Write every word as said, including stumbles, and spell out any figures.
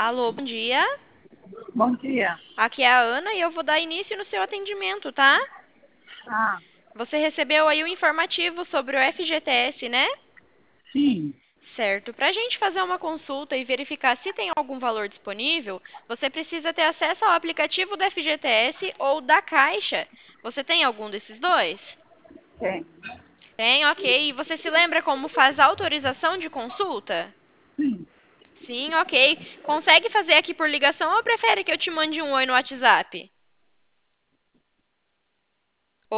Alô, bom dia. Bom dia. Aqui é a Ana e eu vou dar início no seu atendimento, tá? Ah, Você recebeu aí o informativo sobre o F G T S, né? sim, Certo. Para a gente fazer uma consulta e verificar se tem algum valor disponível, você precisa ter acesso ao aplicativo do F G T S ou da Caixa. Você tem algum desses dois? tem. Tem, ok. E você se lembra como faz a autorização de consulta? Sim. Sim, ok. Consegue fazer aqui por ligação ou prefere que eu te mande um oi no WhatsApp?